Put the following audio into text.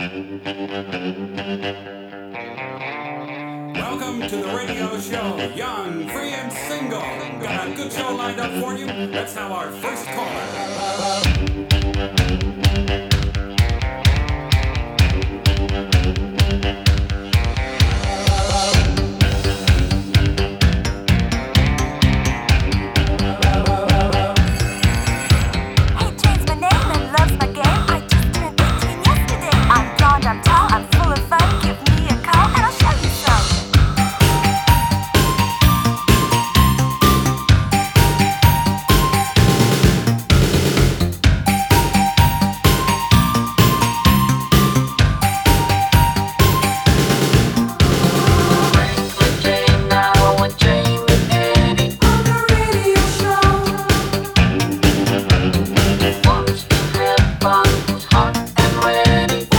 Welcome to the radio show, young, free, and single. Got a good show lined up for you. Let's have our first caller.